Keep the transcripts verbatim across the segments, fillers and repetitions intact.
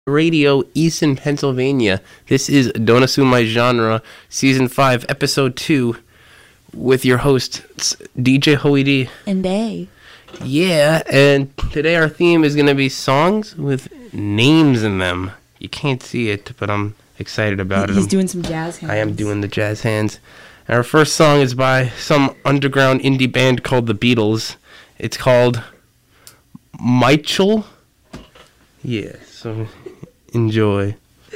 Radio, Easton, Pennsylvania. This is Don't Assume My Genre, Season five, Episode two, with your hosts, D J Hoey D. And A. Yeah, and today our theme is going to be songs with names in them. You can't see it, but I'm excited about He's it. He's doing some jazz hands. I am doing the jazz hands. And our first song is by some underground indie band called The Beatles. It's called Michael. Yeah, so enjoy.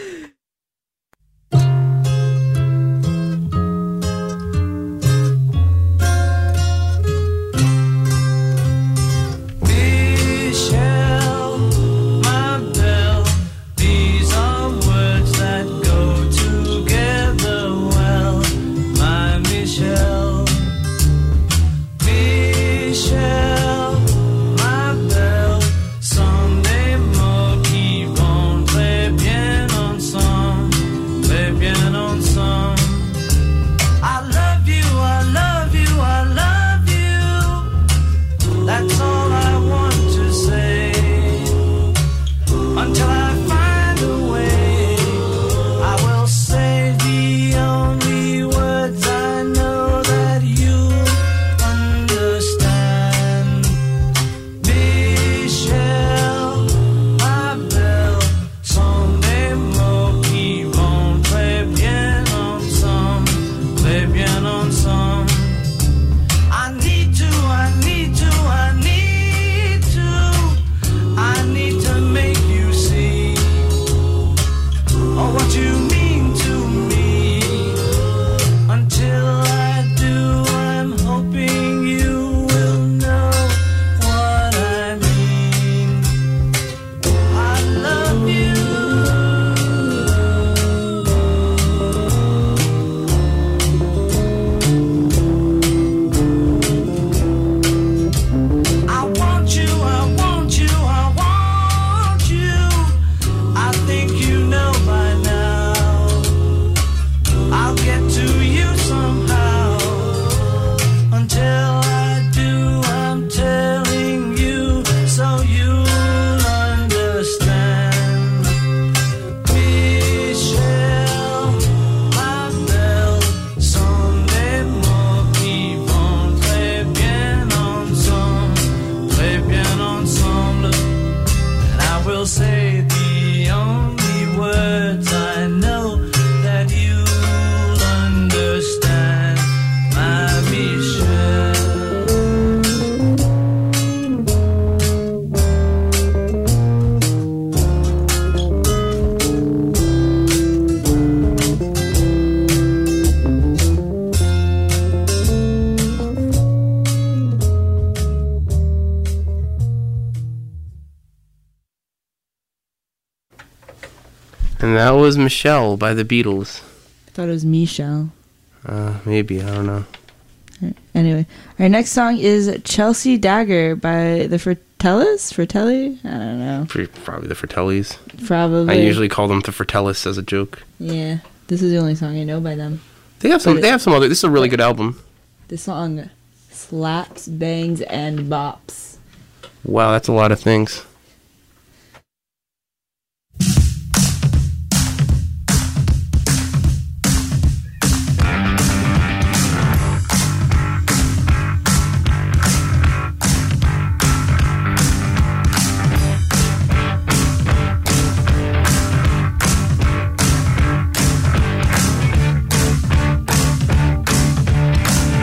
And that was Michelle by the Beatles. I thought it was Michelle. Uh, maybe, I don't know. Right. Anyway, our next song is Chelsea Dagger by the Fratellis? Fratelli? I don't know. Probably the Fratellis. Probably. I usually call them the Fratellis as a joke. Yeah, this is the only song I know by them. They have some. But they it, have some other. This is a really good album. The song slaps, bangs, and bops. Wow, that's a lot of things.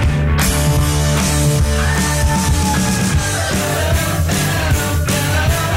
We'll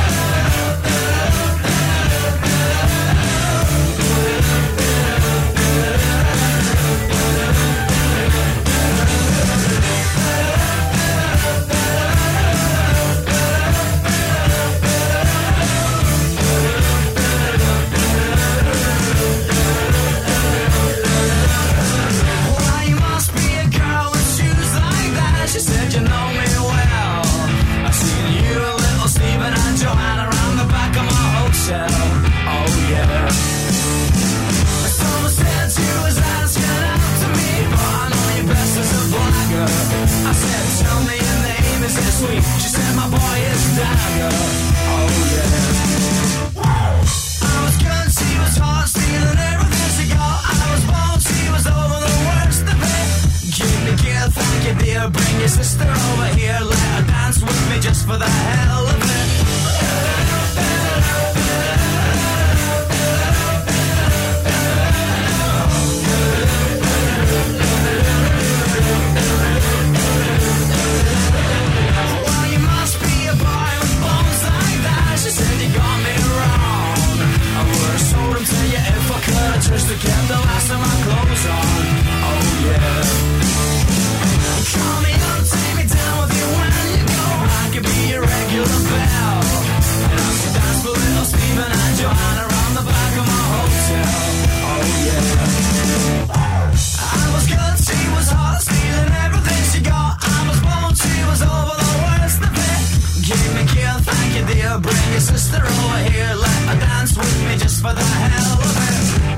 for the hell of it.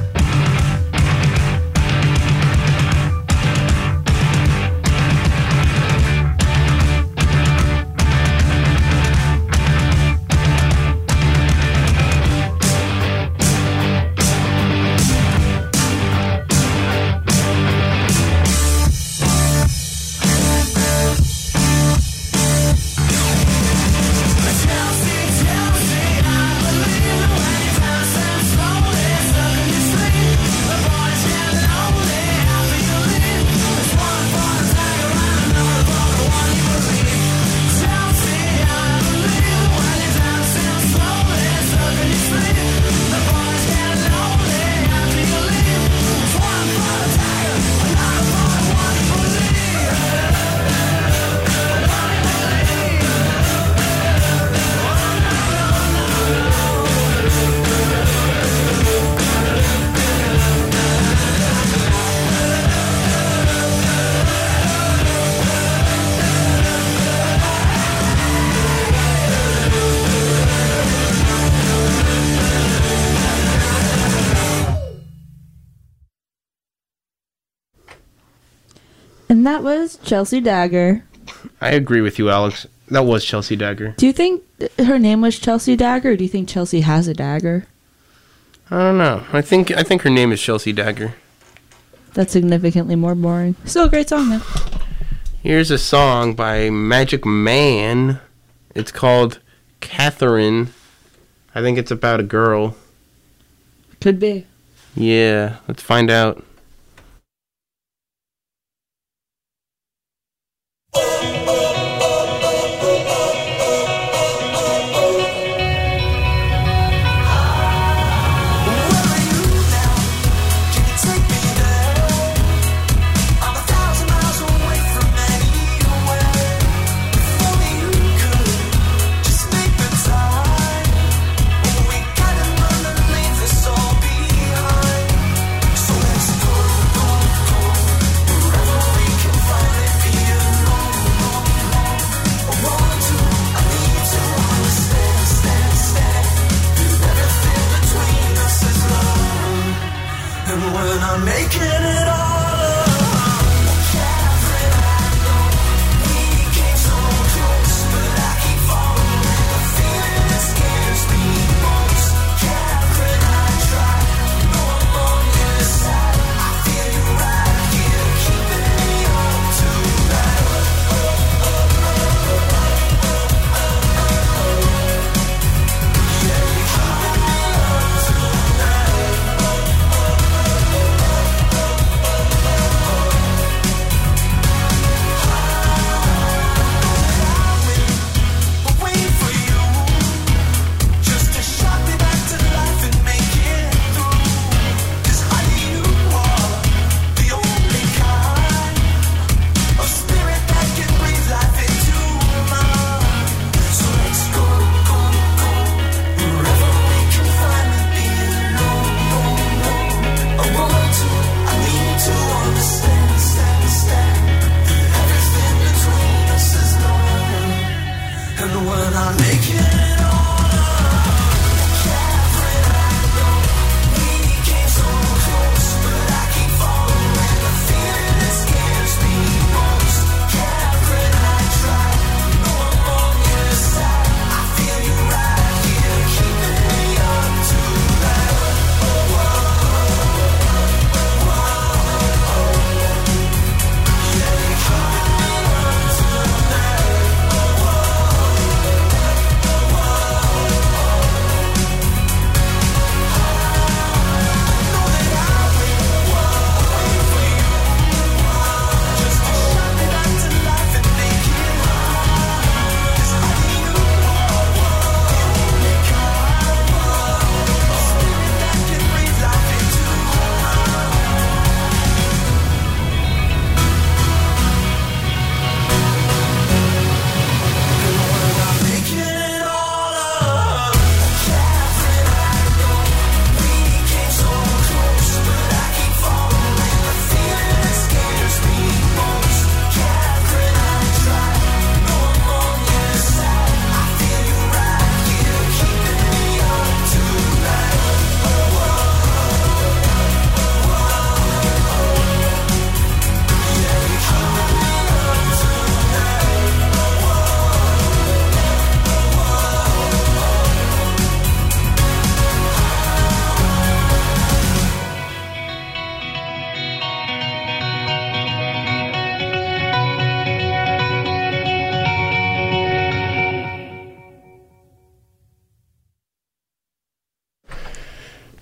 And that was Chelsea Dagger. I agree with you, Alex. That was Chelsea Dagger. Do you think her name was Chelsea Dagger, or do you think Chelsea has a dagger? I don't know. I think I think her name is Chelsea Dagger. That's significantly more boring. Still a great song, though. Here's a song by Magic Man. It's called Catherine. I think it's about a girl. Could be. Yeah, let's find out.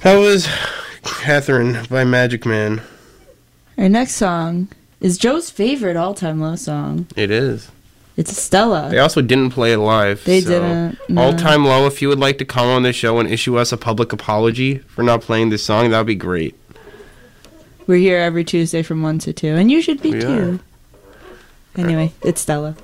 That was Catherine by Magic Man. Our next song is Joe's favorite all-time low song. It is. It's Stella. They also didn't play it live. They so didn't, no. All Time Low, if you would like to come on the show and issue us a public apology for not playing this song, that would be great. We're here every Tuesday from one to two, and you should be We too. Anyway, it's Stella.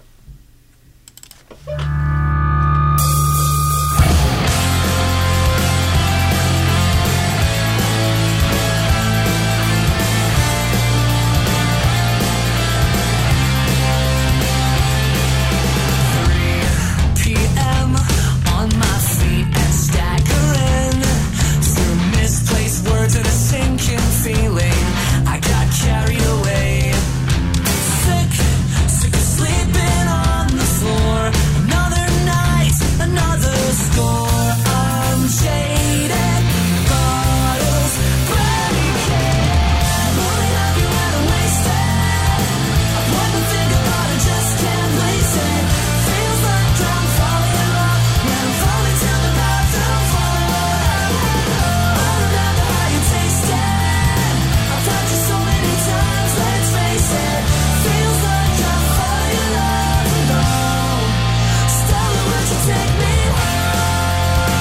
Sleeping on the floor, another night, another score. I'm jaded, bottles breaking. Only have you had a wasted. I want to think about it, just can't place it. Feels like I'm falling in love when I'm falling to the bathroom floor. I remember how you tasted. I've had you so many times, let's face it. Feels like I'm falling in love alone. Stella, would you take me home?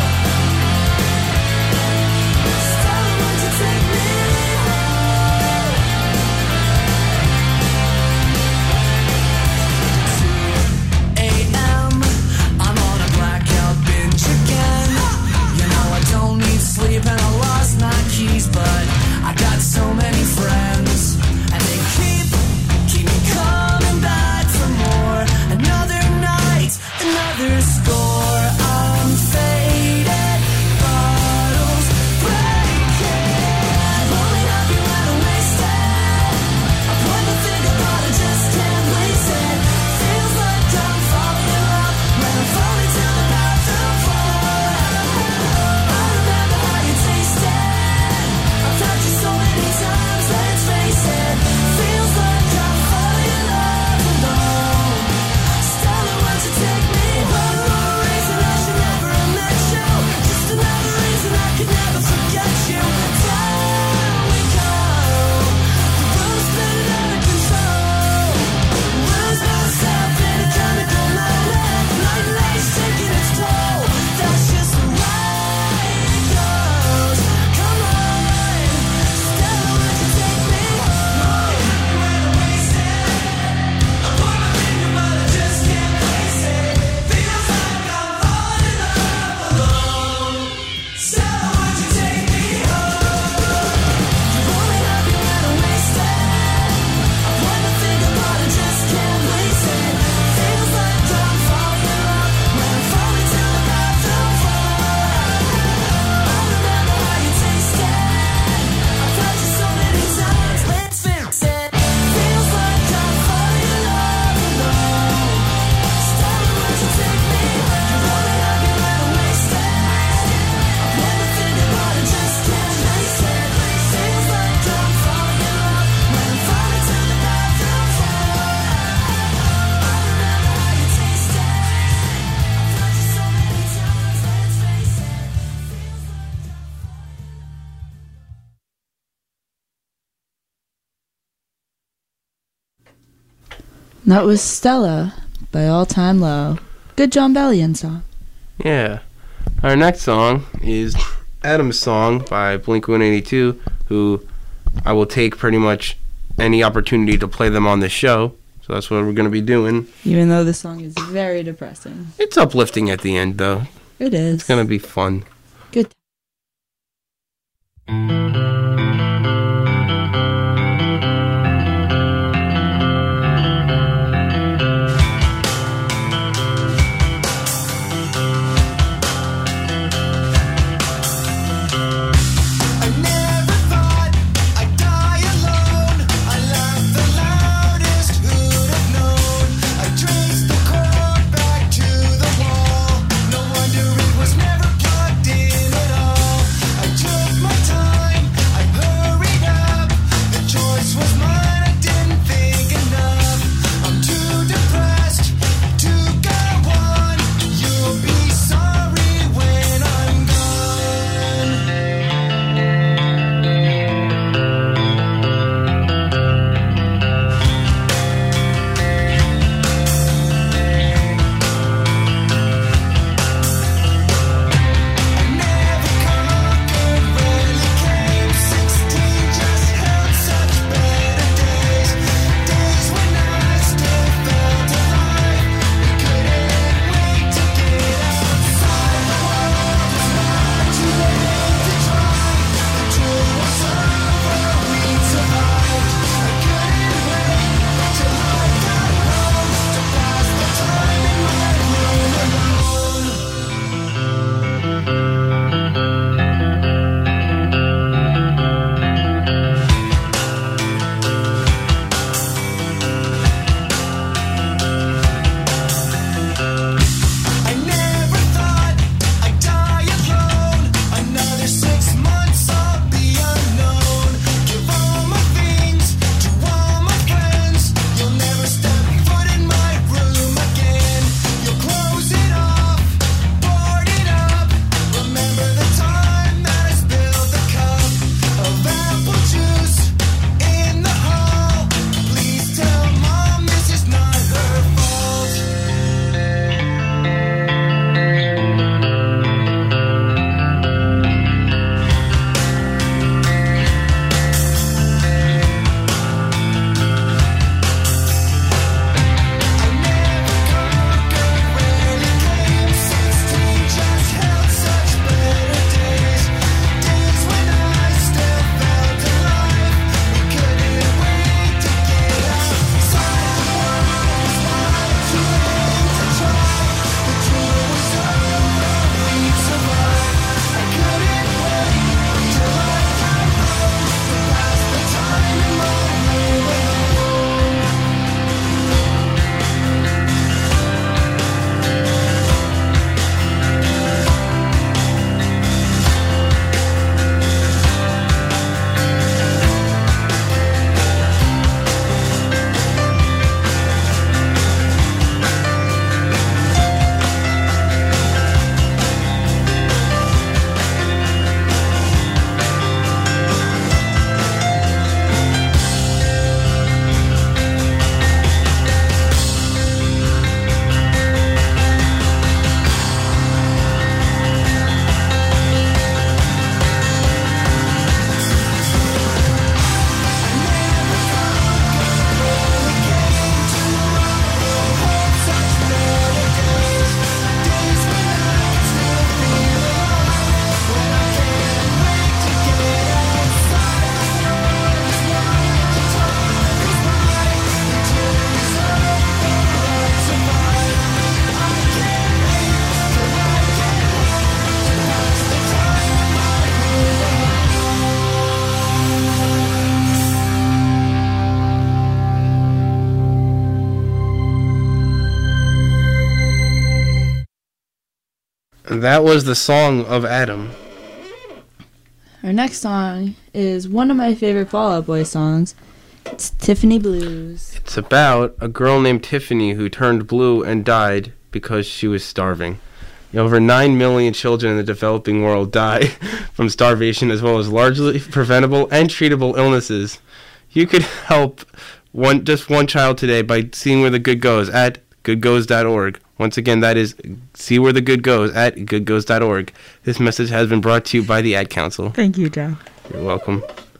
Stella, would you take me home? two a.m. I'm on a blackout binge again. You know I don't need sleep and I lost my keys, but I got so many friends and they keep, keep me coming back for more. Another night, another score. I'm faded, bottles breaking. Only have you had a wasted. I point to think about it, just can't place it. Feels like I'm falling in love when I'm falling to the bathroom floor. I remember how you tasted. I've had you so many times, let's face it. Feels like I'm falling in love alone. Stella, won't you take me home? One more reason I should never have met you. Just another reason I could never forget you. Down we go. The world's spinning out of control. Lose myself in a chemical moment. Night night's taking its toll. That's just the way it goes. Come on, Stella, would you take me home? When I'm wasted, I point my finger but I just can't place it. Feels like I'm falling in love alone. Stella, would you take me home? You only have you had a wasted. I point my finger but I just can't place it. Feels like I'm falling in love when I'm falling to the bathroom floor. I remember how you tasted. I've had you so many times, let's fix it. Feels like I'm falling in love alone. Stella, would you take me home? You only have you had a wasted. I point my finger but I just can't place it. Feels like I'm falling in love when I'm falling to the bathroom floor. I remember how you tasted. I've had you so many times, let's face it. That was Stella by All Time Low. Good John Bellion song. Yeah. Our next song is Adam's Song by Blink one eighty-two, who I will take pretty much any opportunity to play them on the show. So that's what we're going to be doing. Even though this song is very depressing. It's uplifting at the end, though. It is. It's going to be fun. Good. I never thought I'd die alone. I laughed the loudest, who'd have known? I traced the cord back to the wall. No wonder it was never plugged in at all. that was the Song of Adam. Our next song is one of my favorite Fall Out Boy songs. It's Tiffany Blues. It's about a girl named Tiffany who turned blue and died because she was starving. Over nine million children in the developing world die from starvation, as well as largely preventable and treatable illnesses. You could help one just one child today by seeing where the good goes at good goes dot org. Once again, that is see where the good goes at good goes dot org. This message has been brought to you by the Ad Council. Thank you, Joe. You're welcome.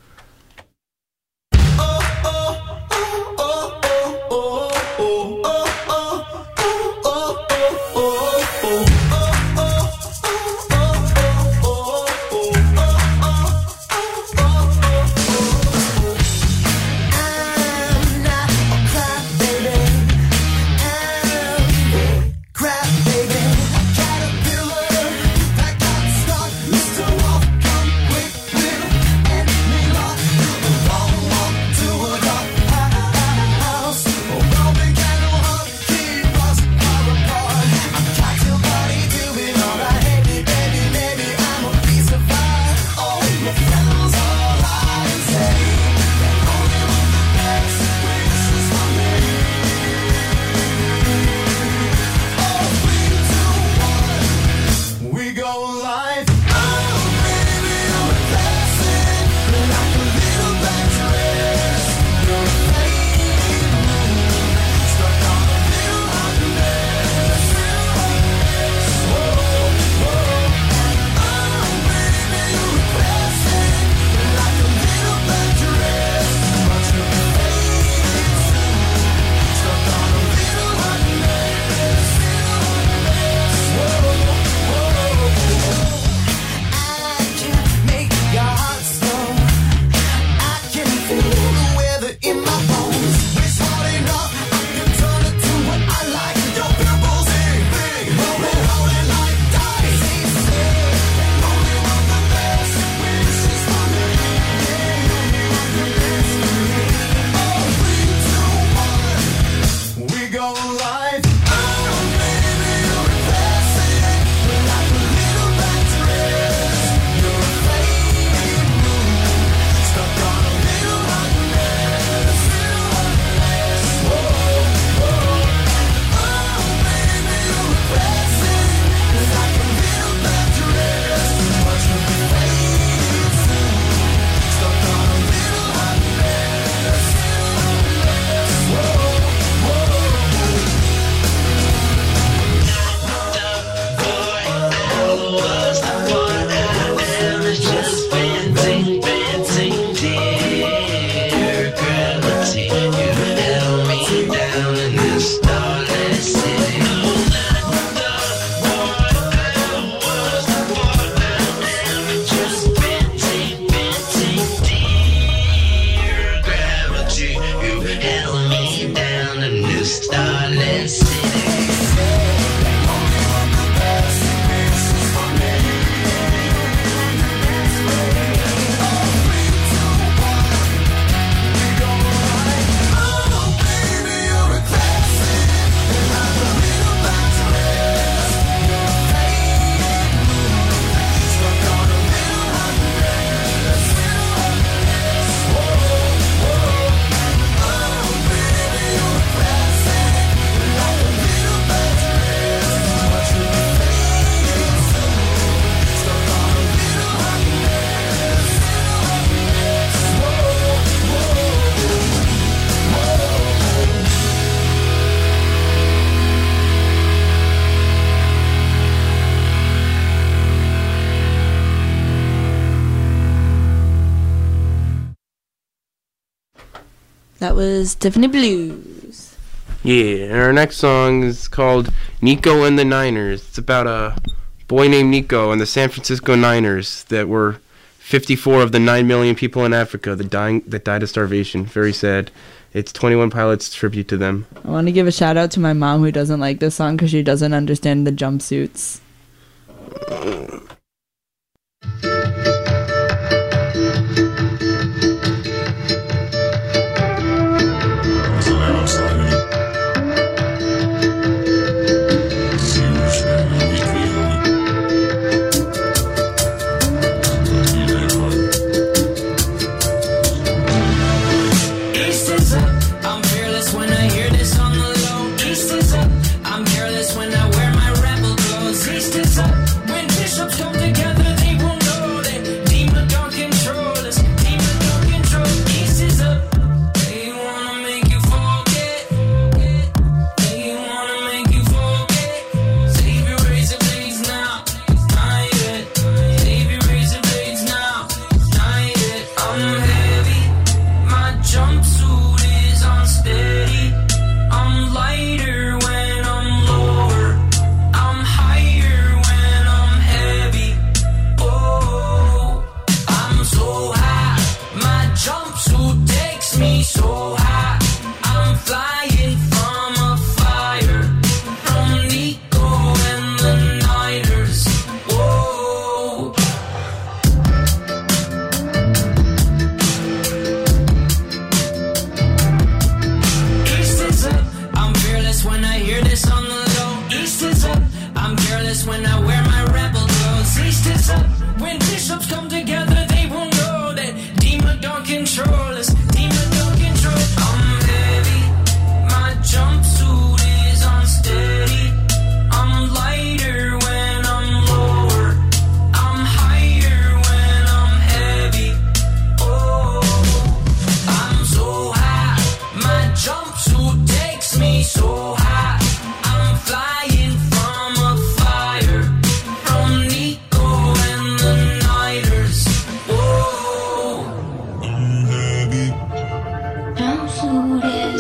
That was Tiffany Blues. Yeah, and our next song is called Nico and the Niners. It's about a boy named Nico and the San Francisco Niners that were fifty-four of the nine million people in Africa that dying that died of starvation. Very sad. It's twenty-one Pilots tribute to them. I want to give a shout out to my mom who doesn't like this song because she doesn't understand the jumpsuits.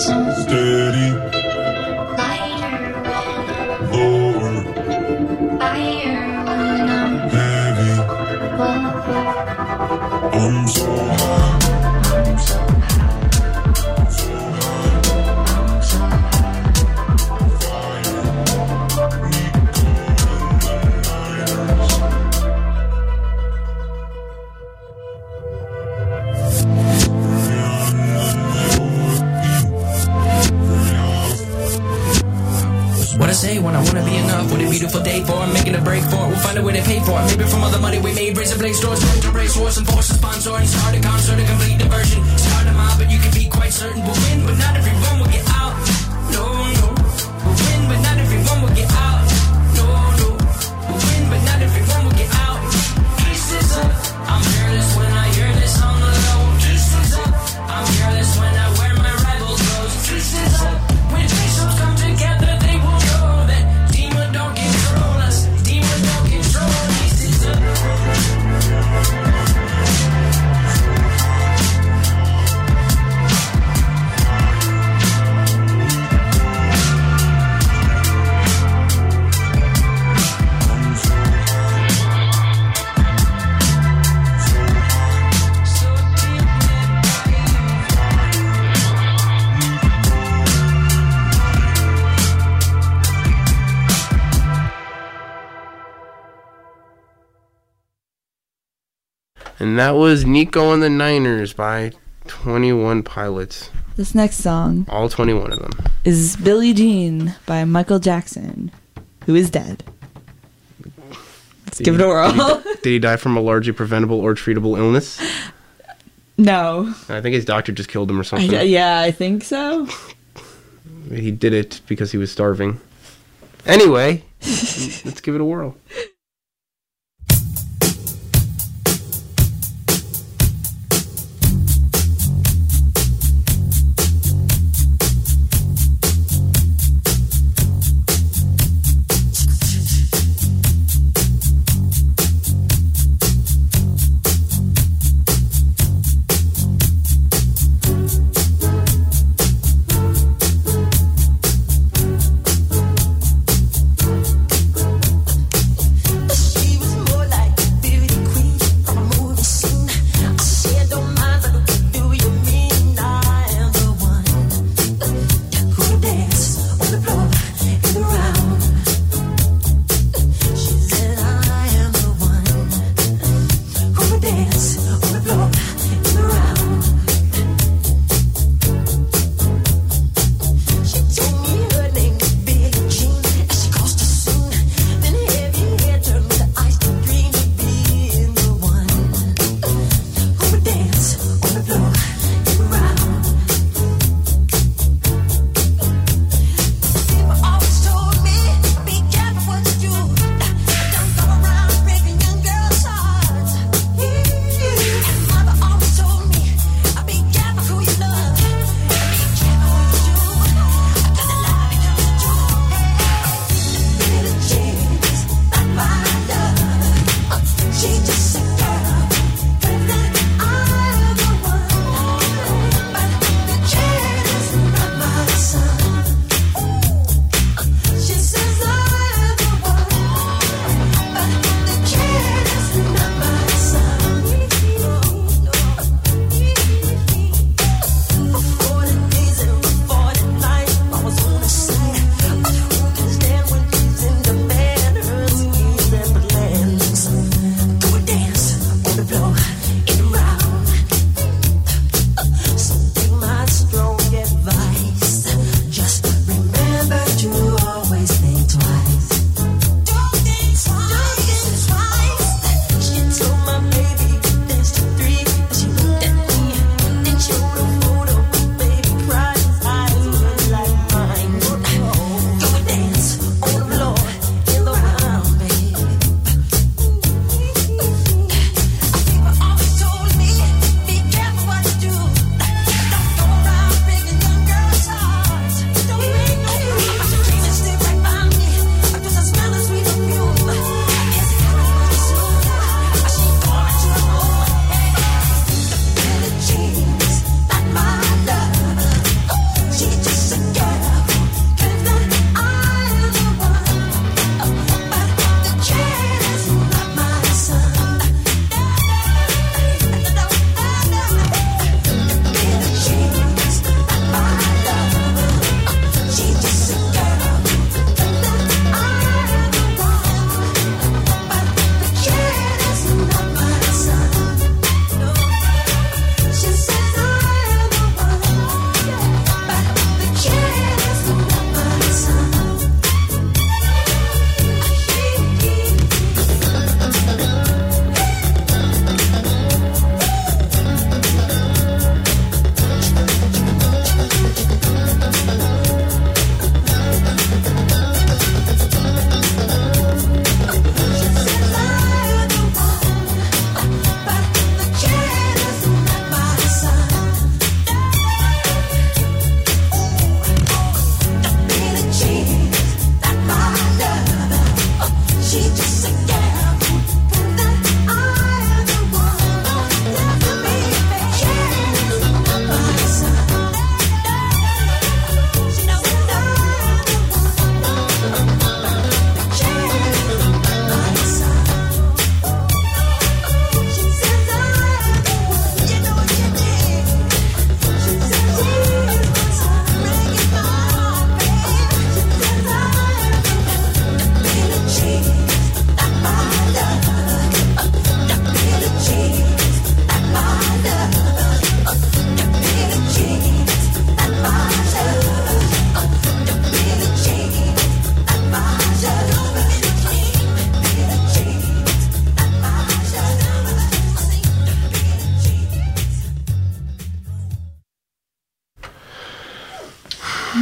Steady, lower, heavy. I'm so high. What I say when I wanna be enough, what a beautiful day for it, making a break for it, we'll find a way to pay for it, maybe from all the money we made, raise a blaze stores, going to race horse and force a sponsor, and start a concert, a complete diversion, start a mob, but you can be quite certain we'll win, but not everyone will get out, no, no, we'll win, but not everyone will get out, no, no, we'll win, but not everyone will get out, east is up, I'm fearless when I hear this on the low, east is up, I'm fearless when I wear my rival clothes, east is up, when faces come together, they will know that demon don't control us, demon don't control east is up. And that was Nico and the Niners by twenty-one Pilots. This next song All twenty-one of them. is Billie Jean by Michael Jackson, who is dead. Let's Did give he- it a whirl. Did he, did he die from a largely preventable or treatable illness? No. I think his doctor just killed him or something. I, yeah, I think so. He did it because he was starving. Anyway, let's give it a whirl.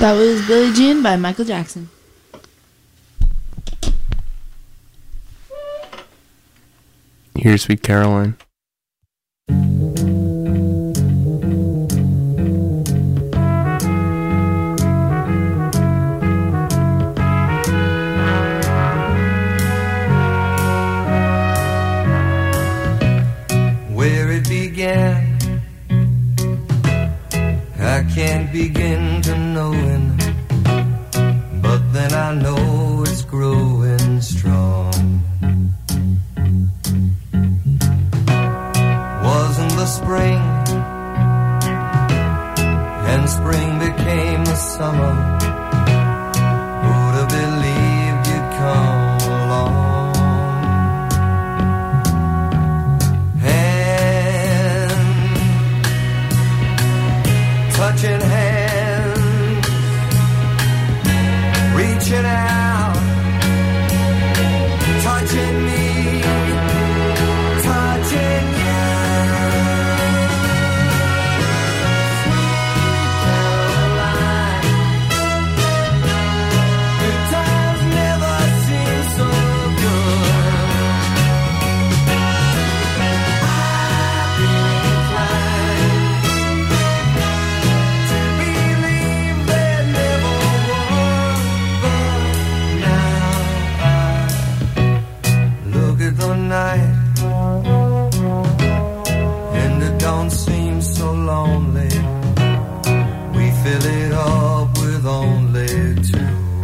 That was Billie Jean by Michael Jackson. Here's Sweet Caroline. Where it began, I can't begin to knowing, but then I know it's growing strong. Wasn't the spring, and spring became the summer. Who'd have believed you'd come along? Touching hands, reaching out, touching me, touching you. Sweet Caroline, good times never seem so good. I've been inclined to believe there never was, but now I look at the night and it don't seem so lonely. We fill it up with only two.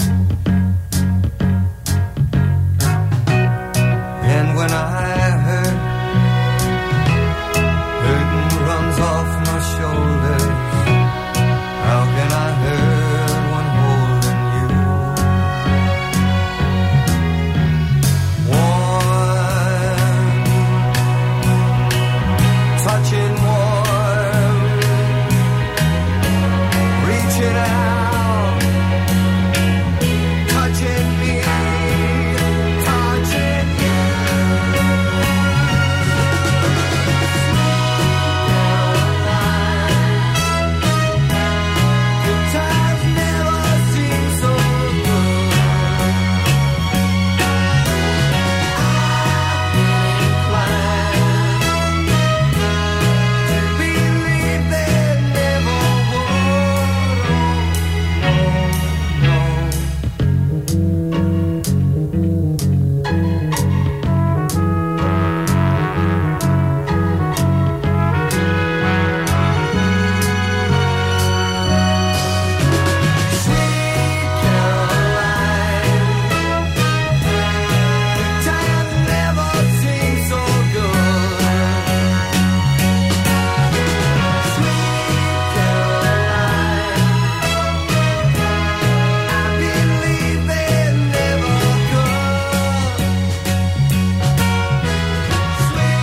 And when I hurt, hurting runs off my shoulders. How can I hurt when holding you? Warm, touching warm, reaching out, touching me, touching you. Good times never seem so good. I've been inclined to believe there never was. No, Sweet Caroline, good times never seem so good. Sweet Caroline, I believe they're never good. Sweet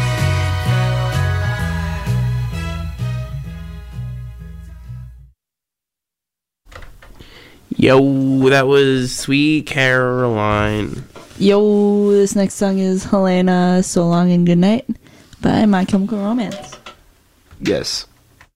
Yo, that was Sweet Caroline. Yo, this next song is Helena, So Long and Good Night by My Chemical Romance. Yes.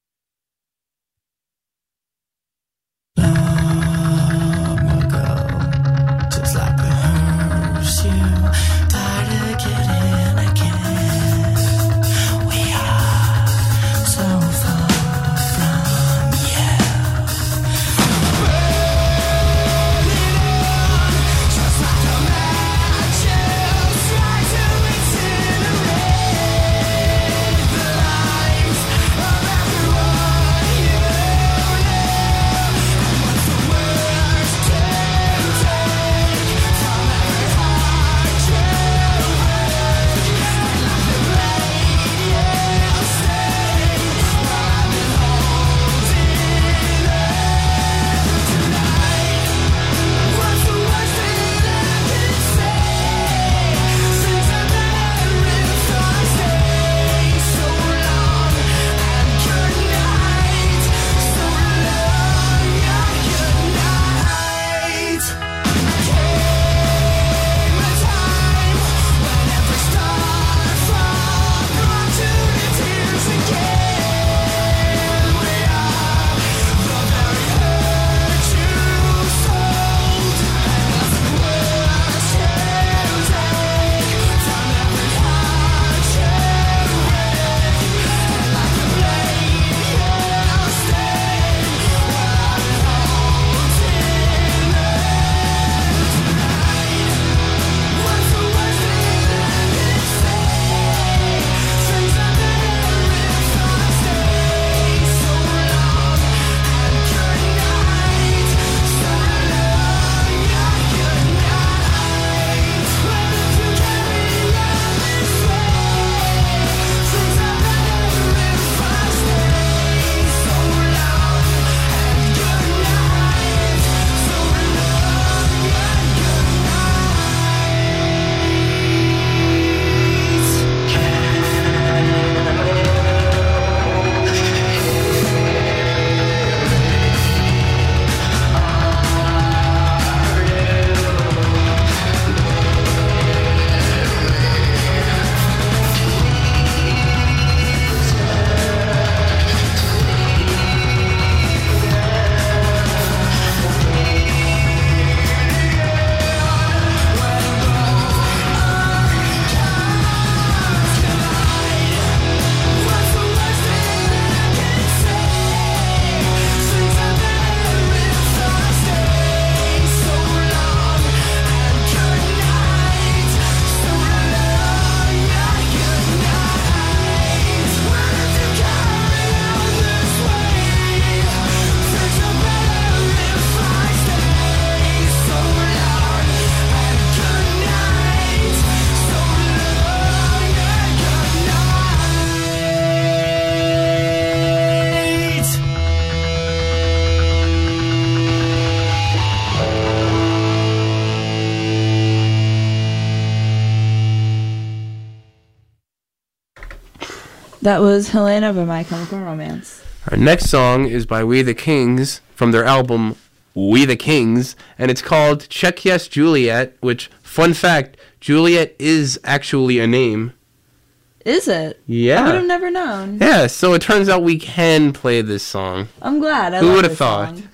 Just like a hearse, you try to get in again. We are so far from you. Burning on, just like a match, try to incinerate the lives of That was Helena by My Chemical Romance. Our next song is by We the Kings from their album We the Kings, and it's called Check Yes Juliet, which, fun fact, Juliet is actually a name. Is it? Yeah. I would have never known. Yeah, so it turns out we can play this song. I'm glad. I Who love would have this thought? song.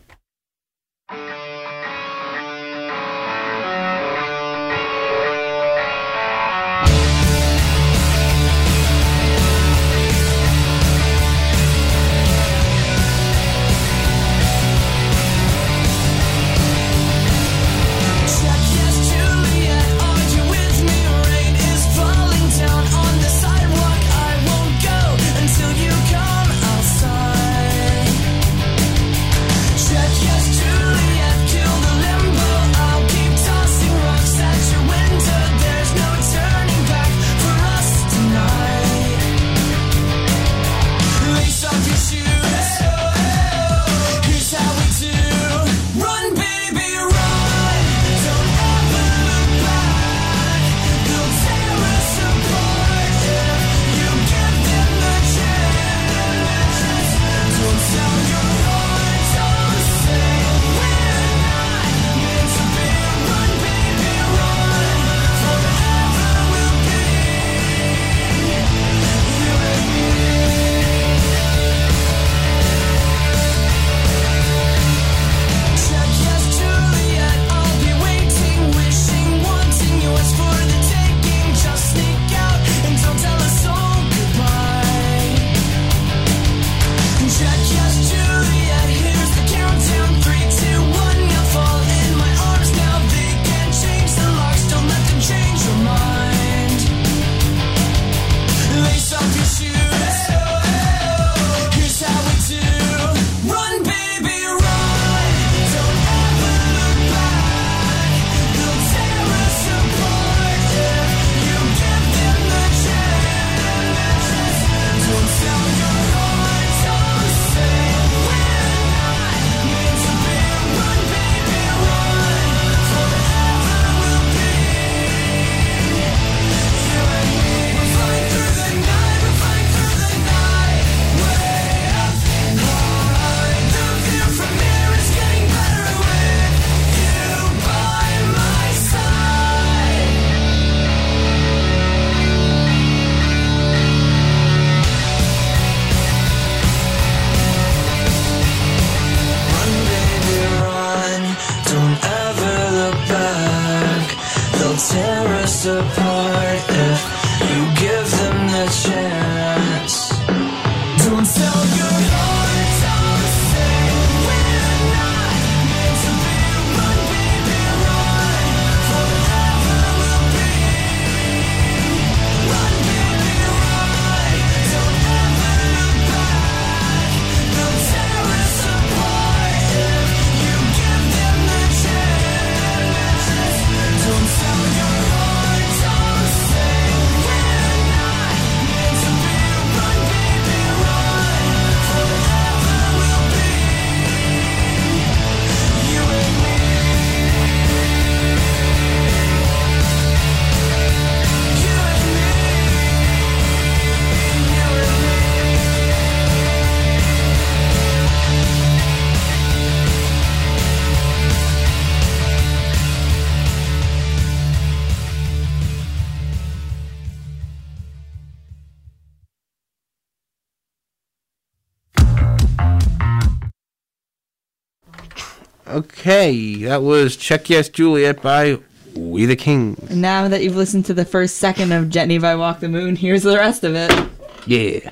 Okay, that was Check Yes Juliet by We the Kings. And now that you've listened to the first second of Jetney by Walk the Moon, here's the rest of it. Yeah.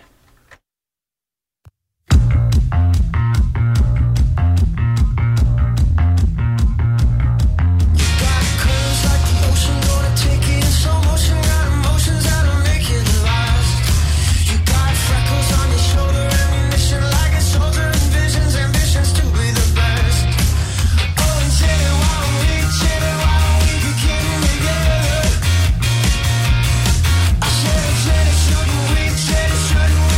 Shouldn't we, shouldn't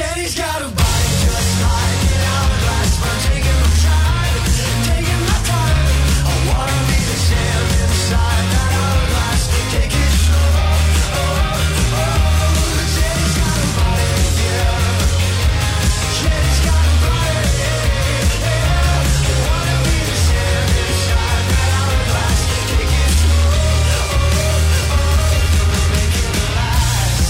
Jenny's got a body just like an hourglass. I'm taking my time, taking my time. I wanna be the sand inside that hourglass. Take it slow. Oh, oh. Jenny's got a body, yeah. Jenny's got a body, yeah. I wanna be the sand inside that hourglass. Take it slow. Oh, oh. Make it last.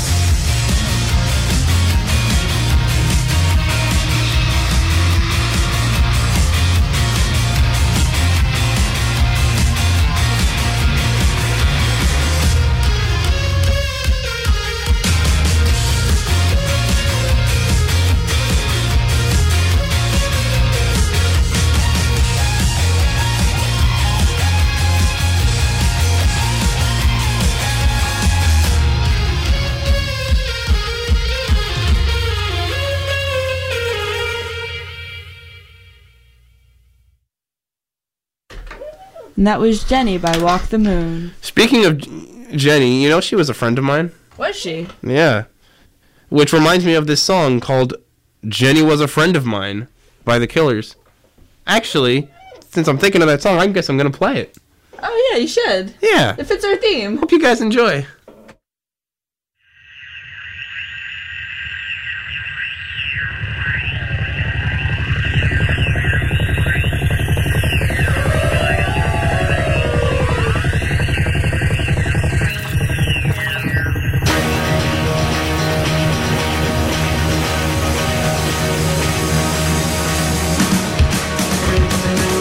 And that was Jenny by Walk the Moon. Speaking of J- Jenny, you know she was a friend of mine? Was she? Yeah. Which reminds me of this song called Jenny Was a Friend of Mine by The Killers. Actually, since I'm thinking of that song, I guess I'm going to play it. Oh, yeah, you should. Yeah. If it's our theme. Hope you guys enjoy.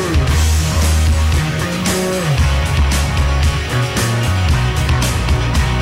Jenny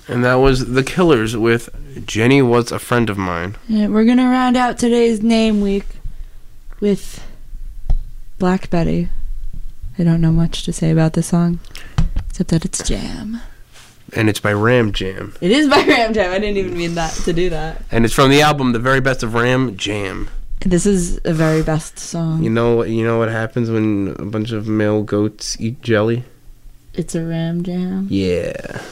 And that was The Killers with Jenny Was a Friend of Mine. Yeah, we're going to round out today's name week with Black Betty. I don't know much to say about the song, except that it's jam. And it's by Ram Jam. It is by Ram Jam. I didn't even mean that to do that. And it's from the album The Very Best of Ram Jam. This is a very best song. You know, you know what happens when a bunch of male goats eat jelly? It's a Ram Jam. Yeah.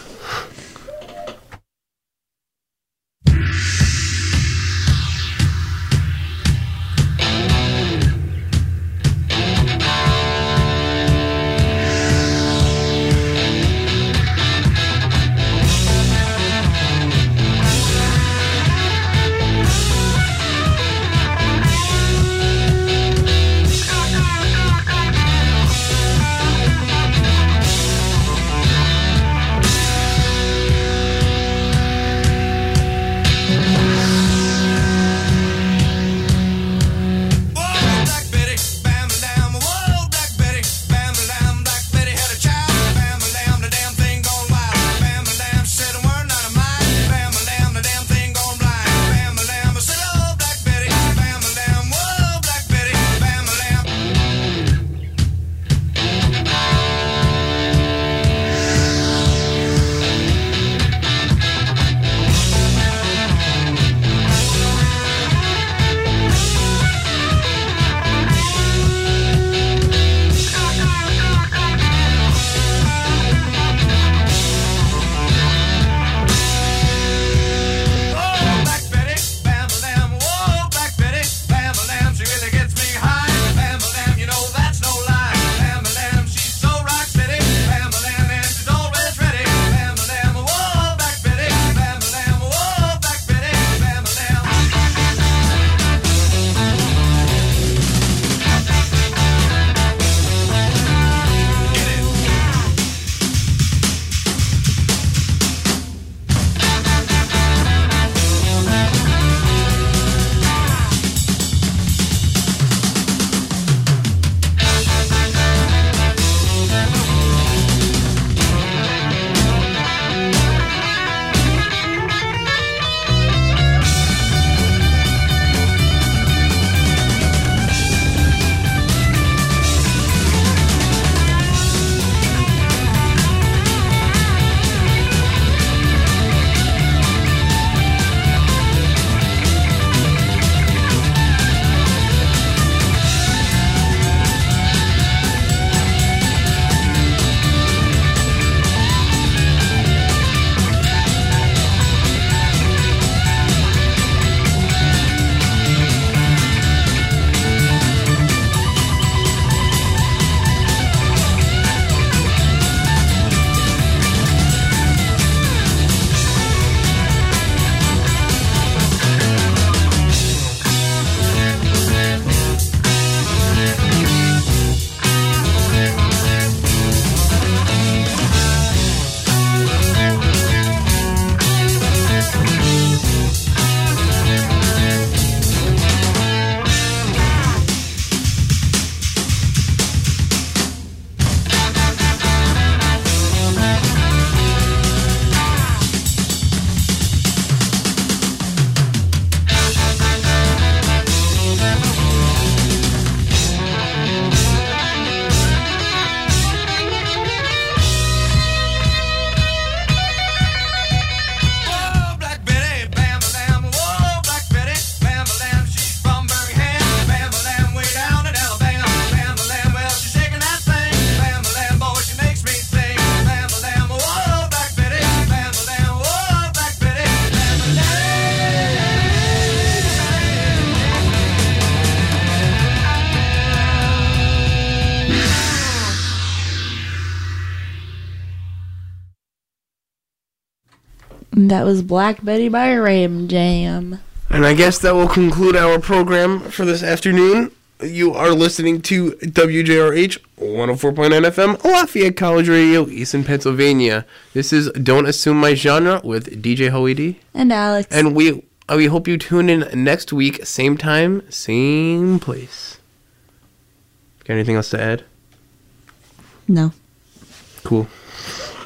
That was Black Betty by Ram Jam. And I guess that will conclude our program for this afternoon. You are listening to W J R H one oh four point nine F M, Lafayette College Radio, Easton, Pennsylvania. This is Don't Assume My Genre with D J Hoey D. And Alex. And we uh, we hope you tune in next week, same time, same place. Got anything else to add? No. Cool.